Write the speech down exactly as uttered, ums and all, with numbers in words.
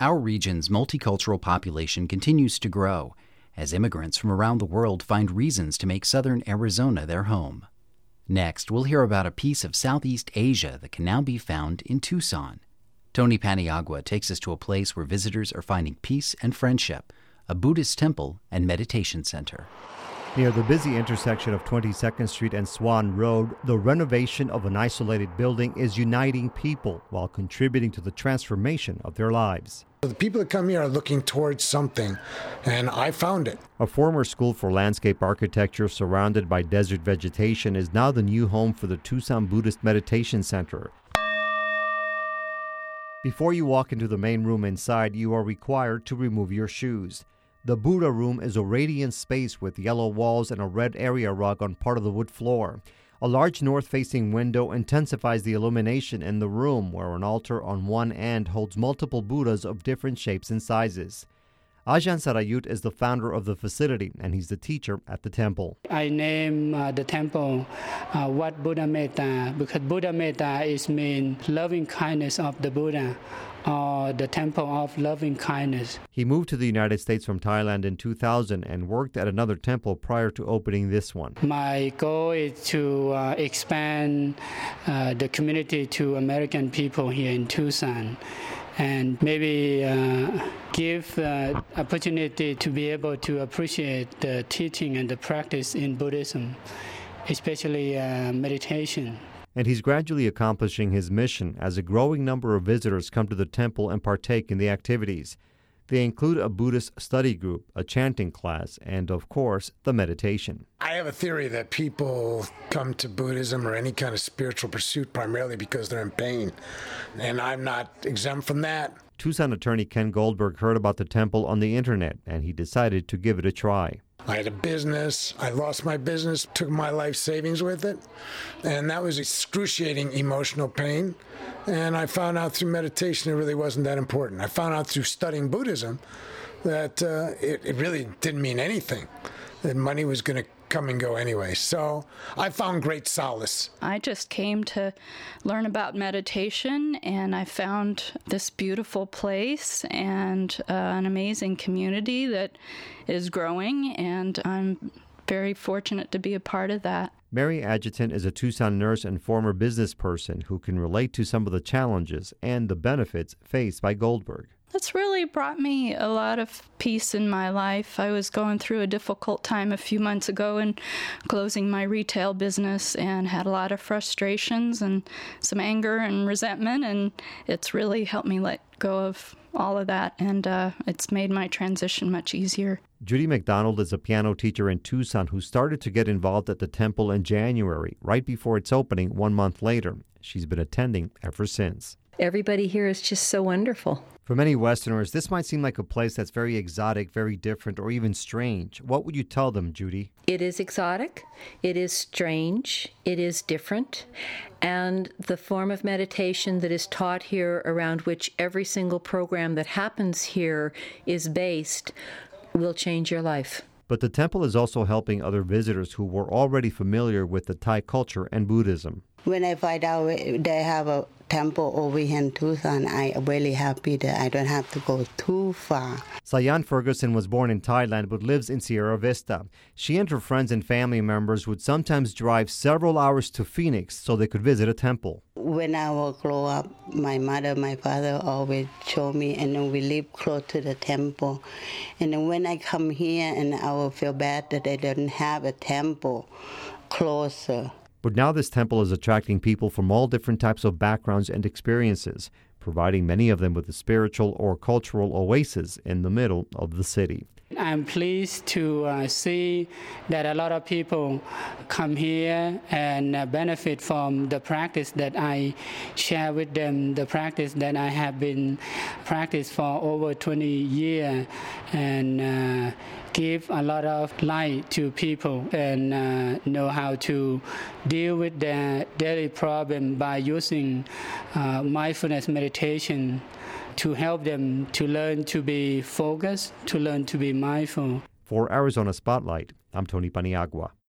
Our region's multicultural population continues to grow as immigrants from around the world find reasons to make southern Arizona their home. Next, we'll hear about a piece of Southeast Asia that can now be found in Tucson. Tony Paniagua takes us to a place where visitors are finding peace and friendship, a Buddhist temple and meditation center. Near the busy intersection of twenty-second Street and Swan Road, the renovation of an isolated building is uniting people while contributing to the transformation of their lives. The people that come here are looking towards something, and I found it. A former school for landscape architecture surrounded by desert vegetation is now the new home for the Tucson Buddhist Meditation Center. Before you walk into the main room inside, you are required to remove your shoes. The Buddha room is a radiant space with yellow walls and a red area rug on part of the wood floor. A large north-facing window intensifies the illumination in the room, where an altar on one end holds multiple Buddhas of different shapes and sizes. Ajahn Sarayut is the founder of the facility, and he's the teacher at the temple. I name uh, the temple uh, Wat Buddha Metta, because Buddha Metta is mean loving kindness of the Buddha, or the temple of loving kindness. He moved to the United States from Thailand in two thousand and worked at another temple prior to opening this one. My goal is to uh, expand uh, the community to American people here in Tucson, and maybe uh, give uh, opportunity to be able to appreciate the teaching and the practice in Buddhism, especially uh, meditation. And he's gradually accomplishing his mission as a growing number of visitors come to the temple and partake in the activities. They include a Buddhist study group, a chanting class, and, of course, the meditation. I have a theory that people come to Buddhism or any kind of spiritual pursuit primarily because they're in pain, and I'm not exempt from that. Tucson attorney Ken Goldberg heard about the temple on the internet, and he decided to give it a try. I had a business. I lost my business, took my life savings with it, and that was excruciating emotional pain. And I found out through meditation it really wasn't that important. I found out through studying Buddhism that uh, it, it really didn't mean anything, that money was going to come and go anyway. So I found great solace. I just came to learn about meditation, and I found this beautiful place and uh, an amazing community that is growing, and I'm very fortunate to be a part of that. Mary Adjutant is a Tucson nurse and former business person who can relate to some of the challenges and the benefits faced by Goldberg. That's really brought me a lot of peace in my life. I was going through a difficult time a few months ago in closing my retail business and had a lot of frustrations and some anger and resentment, and it's really helped me let go of all of that, and uh, it's made my transition much easier. Judy McDonald is a piano teacher in Tucson who started to get involved at the temple in January, right before its opening one month later. She's been attending ever since. Everybody here is just so wonderful. For many Westerners, this might seem like a place that's very exotic, very different, or even strange. What would you tell them, Judy? It is exotic, it is strange, it is different, and the form of meditation that is taught here, around which every single program that happens here is based, will change your life. But the temple is also helping other visitors who were already familiar with the Thai culture and Buddhism. When I find out they have a temple over here in Tucson, I'm really happy that I don't have to go too far. Sayan Ferguson was born in Thailand but lives in Sierra Vista. She and her friends and family members would sometimes drive several hours to Phoenix so they could visit a temple. When I will grow up, my mother, my father always show me, and then we live close to the temple. And then when I come here, and I will feel bad that they don't have a temple closer. But now this temple is attracting people from all different types of backgrounds and experiences, providing many of them with a spiritual or cultural oasis in the middle of the city. I'm pleased to uh, see that a lot of people come here and uh, benefit from the practice that I share with them, the practice that I have been practiced for over twenty years, and uh, give a lot of light to people and uh, know how to deal with their daily problem by using uh, mindfulness meditation to help them to learn to be focused, to learn to be mindful. For Arizona Spotlight, I'm Tony Paniagua.